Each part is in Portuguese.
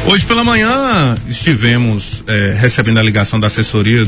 Hoje pela manhã estivemos recebendo a ligação da assessoria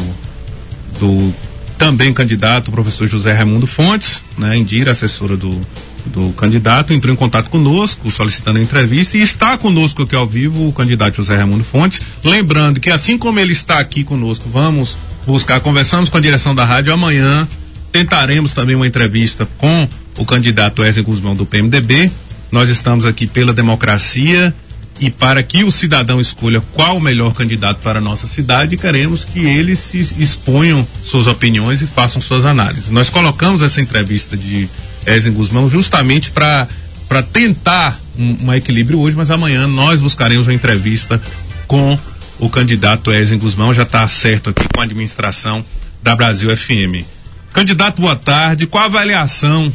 do também candidato, o professor José Raimundo Fontes, né? Indira, assessora do candidato, entrou em contato conosco, solicitando a entrevista, e está conosco aqui ao vivo o candidato José Raimundo Fontes. Lembrando que assim como ele está aqui conosco, conversamos com a direção da rádio, amanhã tentaremos também uma entrevista com o candidato Wesley Guzmão do PMDB. Nós estamos aqui pela democracia e para que o cidadão escolha qual o melhor candidato para a nossa cidade, queremos que eles se exponham suas opiniões e façam suas análises. Nós colocamos essa entrevista de Wesley Guzmão justamente para tentar um equilíbrio hoje, mas amanhã nós buscaremos uma entrevista com o candidato Wesley Guzmão, já está certo aqui com a administração da Brasil FM. Candidato, boa tarde. Qual a avaliação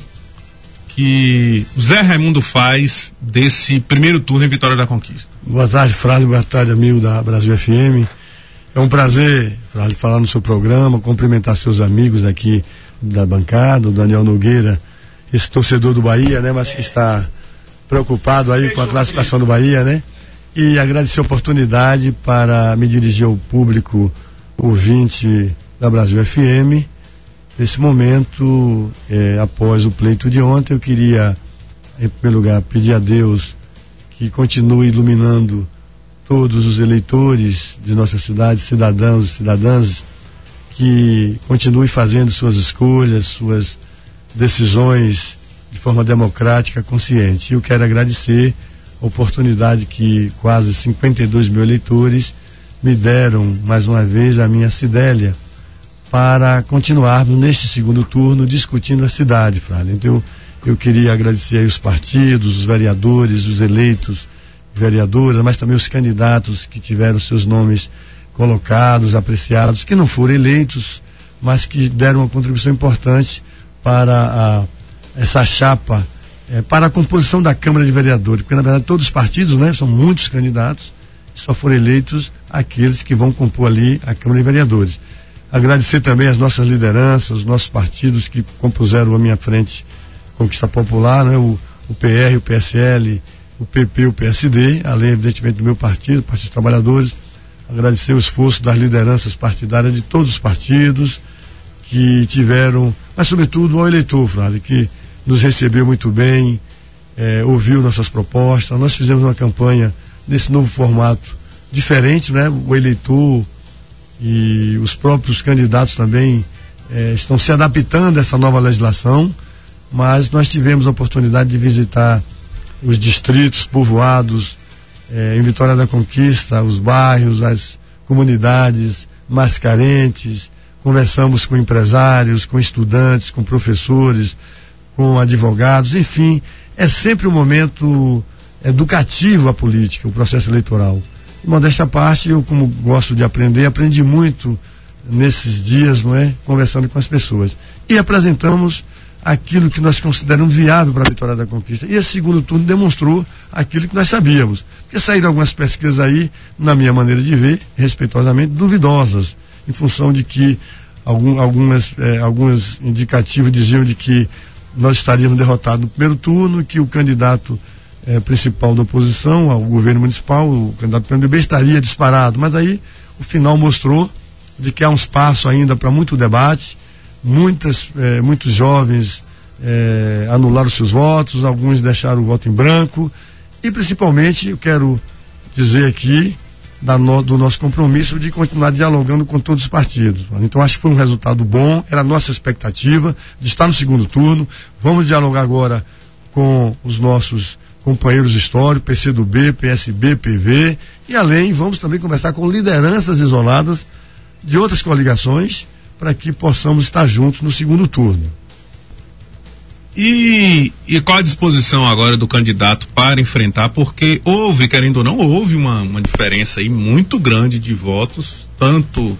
que o Zé Raimundo faz desse primeiro turno em Vitória da Conquista? Boa tarde, Frade, boa tarde, amigo da Brasil FM. É um prazer, Frade, falar no seu programa, cumprimentar seus amigos aqui da bancada, o Daniel Nogueira, esse torcedor do Bahia, né, mas que está preocupado aí com a classificação do Bahia, né? E agradecer a oportunidade para me dirigir ao público ouvinte da Brasil FM. Nesse momento, após o pleito de ontem, eu queria, em primeiro lugar, pedir a Deus que continue iluminando todos os eleitores de nossa cidade, cidadãos e cidadãs, que continue fazendo suas escolhas, suas decisões de forma democrática, consciente. Eu quero agradecer a oportunidade que quase 52 mil eleitores me deram, mais uma vez, a minha Cidélia, para continuarmos neste segundo turno discutindo a cidade, Frade. Então eu queria agradecer aí os partidos, os vereadores, os eleitos, vereadoras, mas também os candidatos que tiveram seus nomes colocados, apreciados, que não foram eleitos, mas que deram uma contribuição importante para essa chapa, para a composição da Câmara de Vereadores, porque na verdade todos os partidos, né, são muitos candidatos, só foram eleitos aqueles que vão compor ali a Câmara de Vereadores. Agradecer também as nossas lideranças, os nossos partidos que compuseram a minha frente Conquista Popular, né? O PR, o PSL, o PP, o PSD, além evidentemente do meu partido, Partido dos Trabalhadores. Agradecer o esforço das lideranças partidárias de todos os partidos que tiveram, mas sobretudo ao eleitor, Frade, que nos recebeu muito bem, ouviu nossas propostas. Nós fizemos uma campanha nesse novo formato diferente, né? O eleitor e os próprios candidatos também estão se adaptando a essa nova legislação, mas nós tivemos a oportunidade de visitar os distritos povoados em Vitória da Conquista, os bairros, as comunidades mais carentes. Conversamos com empresários, com estudantes, com professores, com advogados, enfim, é sempre um momento educativo a política, o processo eleitoral. Modéstia à parte, eu, como gosto de aprender, aprendi muito nesses dias, não é? Conversando com as pessoas. E apresentamos aquilo que nós consideramos viável para a Vitória da Conquista. E esse segundo turno demonstrou aquilo que nós sabíamos. Porque saíram algumas pesquisas aí, na minha maneira de ver, respeitosamente, duvidosas, em função de que alguns indicativos diziam de que nós estaríamos derrotados no primeiro turno, que o candidato principal da oposição ao governo municipal, o candidato do PMDB, estaria disparado, mas aí o final mostrou de que há um espaço ainda para muito debate. Muitos jovens anularam seus votos, alguns deixaram o voto em branco, e principalmente eu quero dizer aqui do nosso compromisso de continuar dialogando com todos os partidos. Então acho que foi um resultado bom, era a nossa expectativa de estar no segundo turno. Vamos dialogar agora com os nossos companheiros históricos, PCdoB, PSB, PV, e além vamos também conversar com lideranças isoladas de outras coligações para que possamos estar juntos no segundo turno. E qual a disposição agora do candidato para enfrentar, porque houve, querendo ou não, houve uma diferença aí muito grande de votos, tanto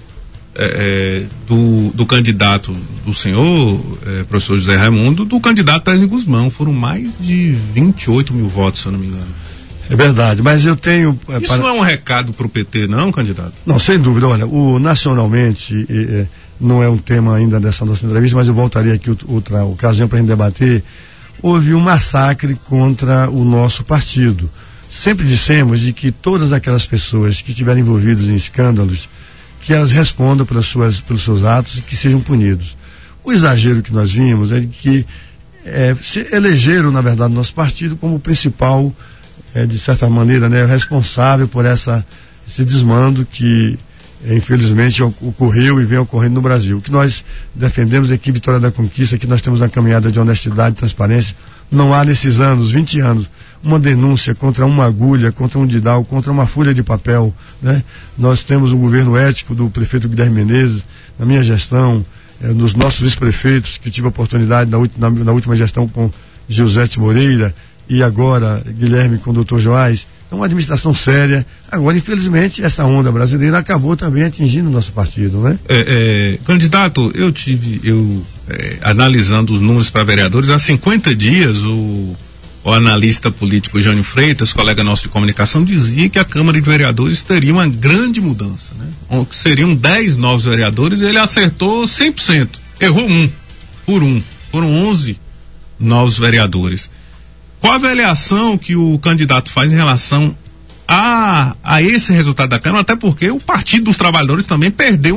do candidato do senhor, professor José Raimundo, do candidato Wesley Guzmão. Foram mais de 28 mil votos, se eu não me engano. É verdade, mas eu tenho... Isso não é um recado para o PT, não, candidato? Não, sem dúvida. Olha, nacionalmente, não é um tema ainda dessa nossa entrevista, mas eu voltaria aqui outra ocasião para a gente debater. Houve um massacre contra o nosso partido. sempre dissemos de que todas aquelas pessoas que estiverem envolvidas em escândalos, que elas respondam pelos seus atos e que sejam punidos. O exagero que nós vimos é de que se elegeram, na verdade, nosso partido como o principal, de certa maneira, né, responsável por esse desmando que infelizmente ocorreu e vem ocorrendo no Brasil. O que nós defendemos é que Vitória da Conquista, que nós temos uma caminhada de honestidade e transparência. Não há nesses anos, 20 anos, uma denúncia contra uma agulha, contra um didal, contra uma folha de papel, né? Nós temos um governo ético do prefeito Guilherme Menezes, na minha gestão, nos nossos vice-prefeitos, que tive a oportunidade na última gestão com Giuseppe Moreira e agora Guilherme com o Dr. Joás. Então, uma administração séria. Agora, infelizmente, essa onda brasileira acabou também atingindo o nosso partido, né? Candidato, analisando os números para vereadores, há 50 dias o analista político Jânio Freitas, colega nosso de comunicação, dizia que a Câmara de Vereadores teria uma grande mudança, né? Seriam 10 novos vereadores e ele acertou 100%. Errou foram 11 novos vereadores. Qual a avaliação que o candidato faz em relação a esse resultado da Câmara, até porque o Partido dos Trabalhadores também perdeu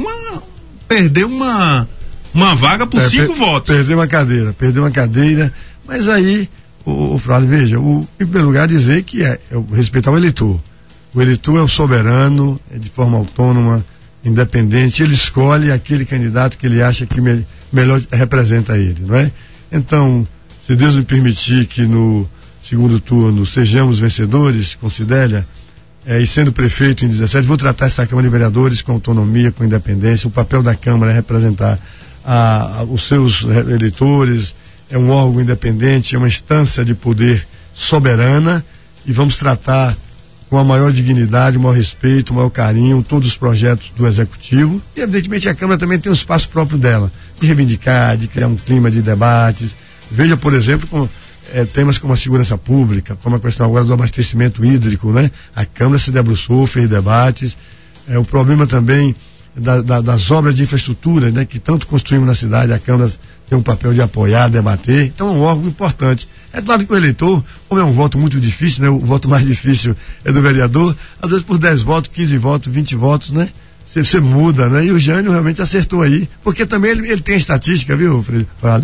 uma vaga por 5 votos. Perdeu uma cadeira, mas aí, o Frade, veja, em primeiro lugar dizer que respeitar o eleitor. O eleitor é o soberano, de forma autônoma, independente, ele escolhe aquele candidato que ele acha que melhor representa ele, não é? Então, se Deus me permitir que no segundo turno sejamos vencedores, com Cidélia, e sendo prefeito em 17, vou tratar essa Câmara de Vereadores com autonomia, com independência. O papel da Câmara é representar os seus eleitores, é um órgão independente, é uma instância de poder soberana, e vamos tratar com a maior dignidade, o maior respeito, o maior carinho, todos os projetos do Executivo. E, evidentemente, a Câmara também tem um espaço próprio dela, de reivindicar, de criar um clima de debates. Veja, por exemplo, temas como a segurança pública, como a questão agora do abastecimento hídrico, né? A Câmara se debruçou, fez debates. O problema também das obras de infraestrutura, né? Que tanto construímos na cidade, a Câmara tem um papel de apoiar, debater. Então é um órgão importante. É claro que o eleitor, como é um voto muito difícil, né? O voto mais difícil é do vereador, às vezes por 10 votos, 15 votos, 20 votos, né? Você muda, né? E o Jânio realmente acertou aí, porque também ele tem a estatística, viu, Frade?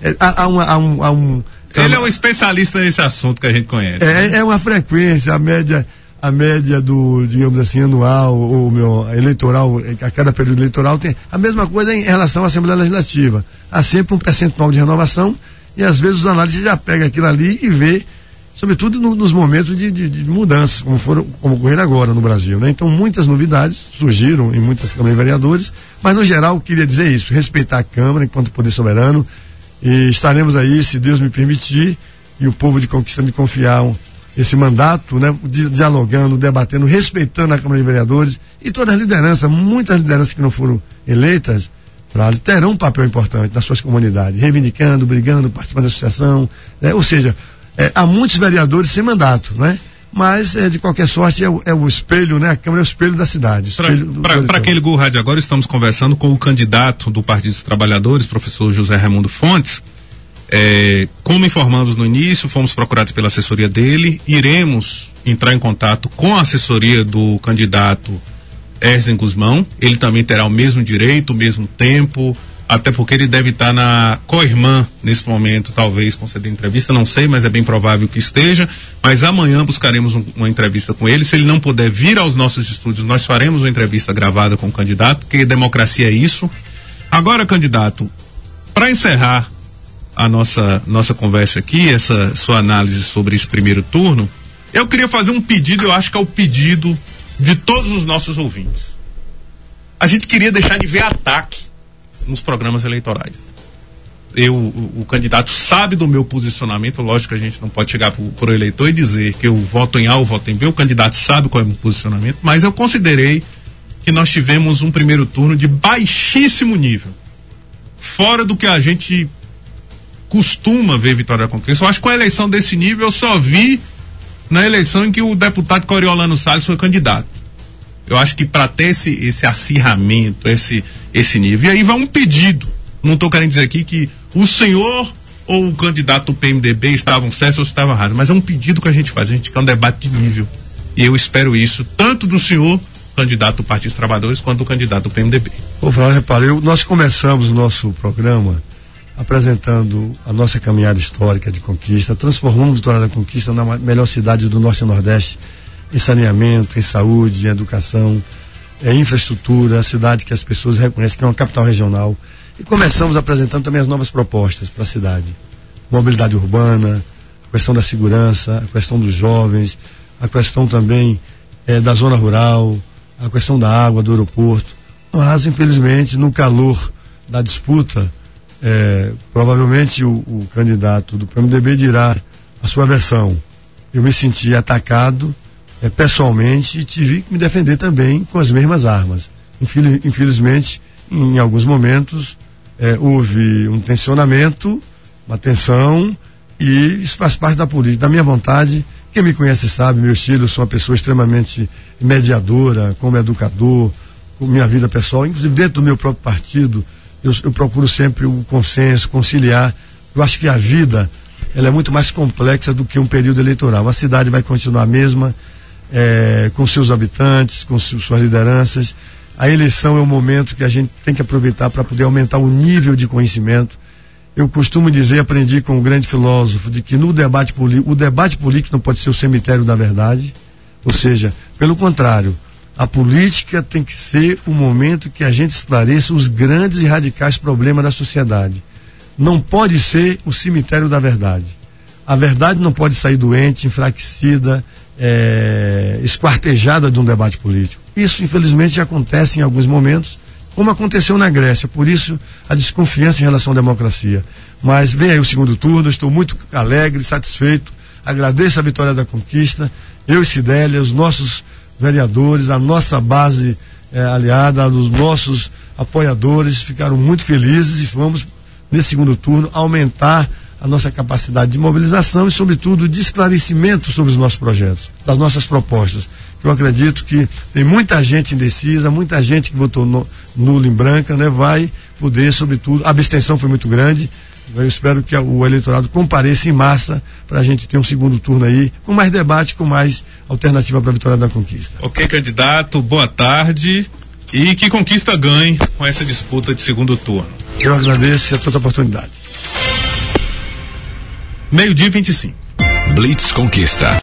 Ele é um especialista nesse assunto que a gente conhece. É uma frequência, a média do, digamos assim, anual, ou eleitoral, a cada período eleitoral tem a mesma coisa em relação à Assembleia Legislativa. Há sempre um percentual de renovação e às vezes os análises já pegam aquilo ali e vê, sobretudo nos momentos de mudanças, como ocorreram agora no Brasil, né? Então muitas novidades surgiram em muitas câmaras de vereadores, mas no geral eu queria dizer isso, respeitar a Câmara enquanto poder soberano, e estaremos aí, se Deus me permitir, e o povo de Conquista me confiar esse mandato, né? Dialogando, debatendo, respeitando a Câmara de Vereadores e todas as lideranças, muitas lideranças que não foram eleitas, terão um papel importante nas suas comunidades, reivindicando, brigando, participando da associação, né? Ou seja, há muitos vereadores sem mandato, né? Mas, de qualquer sorte, é o espelho, né? A Câmara é o espelho da cidade. Para quem ligou o rádio agora, estamos conversando com o candidato do Partido dos Trabalhadores, professor José Raimundo Fontes. Como informamos no início, fomos procurados pela assessoria dele, iremos entrar em contato com a assessoria do candidato Erzen Guzmão. Ele também terá o mesmo direito, o mesmo tempo, até porque ele deve estar na co-irmã nesse momento, talvez conceder entrevista, não sei, mas é bem provável que esteja. Mas amanhã buscaremos uma entrevista com ele. Se ele não puder vir aos nossos estúdios, nós faremos uma entrevista gravada com o candidato, porque democracia é isso. Agora, candidato, para encerrar a nossa conversa aqui, essa sua análise sobre esse primeiro turno, eu queria fazer um pedido, eu acho que é o pedido de todos os nossos ouvintes. A gente queria deixar de ver ataque nos programas eleitorais. O candidato sabe do meu posicionamento, lógico que a gente não pode chegar pro eleitor e dizer que eu voto em A ou voto em B, o candidato sabe qual é o meu posicionamento, mas eu considerei que nós tivemos um primeiro turno de baixíssimo nível, fora do que a gente costuma ver Vitória da Conquista. Eu acho que com a eleição desse nível eu só vi na eleição em que o deputado Coriolano Salles foi candidato. Eu acho que para ter esse acirramento, esse nível, e aí vai um pedido, não estou querendo dizer aqui que o senhor ou o candidato do PMDB estavam certos ou estavam errados, mas é um pedido que a gente faz, a gente quer um debate de nível. E eu espero isso, tanto do senhor, candidato do Partido dos Trabalhadores, quanto do candidato do PMDB. Ô, Flávio, repare, nós começamos o nosso programa apresentando a nossa caminhada histórica de conquista, transformamos Vitória da Conquista na melhor cidade do Norte e Nordeste, em saneamento, em saúde, em educação, em infraestrutura, a cidade que as pessoas reconhecem que é uma capital regional. E começamos apresentando também as novas propostas para a cidade. Mobilidade urbana, a questão da segurança, a questão dos jovens, a questão também da zona rural, a questão da água, do aeroporto. Mas, infelizmente, no calor da disputa, provavelmente o candidato do PMDB dirá a sua versão. Eu me senti atacado pessoalmente e tive que me defender também com as mesmas armas. Infelizmente, em alguns momentos, houve um tensionamento, uma tensão, e isso faz parte da política, da minha vontade. Quem me conhece sabe, meu estilo, eu sou uma pessoa extremamente mediadora, como educador, com minha vida pessoal, inclusive dentro do meu próprio partido, eu procuro sempre o consenso, conciliar. Eu acho que a vida, ela é muito mais complexa do que um período eleitoral. A cidade vai continuar a mesma, com seus habitantes, com suas lideranças. A eleição é um momento que a gente tem que aproveitar para poder aumentar o nível de conhecimento. Eu costumo dizer, aprendi com um grande filósofo, de que no debate político, o debate político não pode ser o cemitério da verdade, ou seja, pelo contrário, a política tem que ser o momento que a gente esclareça os grandes e radicais problemas da sociedade. Não pode ser o cemitério da verdade. A verdade não pode sair doente, enfraquecida, esquartejada de um debate político. Isso, infelizmente, acontece em alguns momentos, como aconteceu na Grécia. Por isso, a desconfiança em relação à democracia. Mas vem aí o segundo turno, estou muito alegre, satisfeito, agradeço a Vitória da Conquista, eu e Cidélia, os nossos vereadores, a nossa base aliada, os nossos apoiadores ficaram muito felizes e vamos, nesse segundo turno, aumentar a nossa capacidade de mobilização e, sobretudo, de esclarecimento sobre os nossos projetos, das nossas propostas. Eu acredito que tem muita gente indecisa, muita gente que votou nulo em branca, vai poder, sobretudo, a abstenção foi muito grande. Eu espero que o eleitorado compareça em massa para a gente ter um segundo turno aí, com mais debate, com mais alternativa para a Vitória da Conquista. Ok, candidato, boa tarde e que Conquista ganhe com essa disputa de segundo turno. Eu agradeço a toda a oportunidade. 12:25. Blitz Conquista.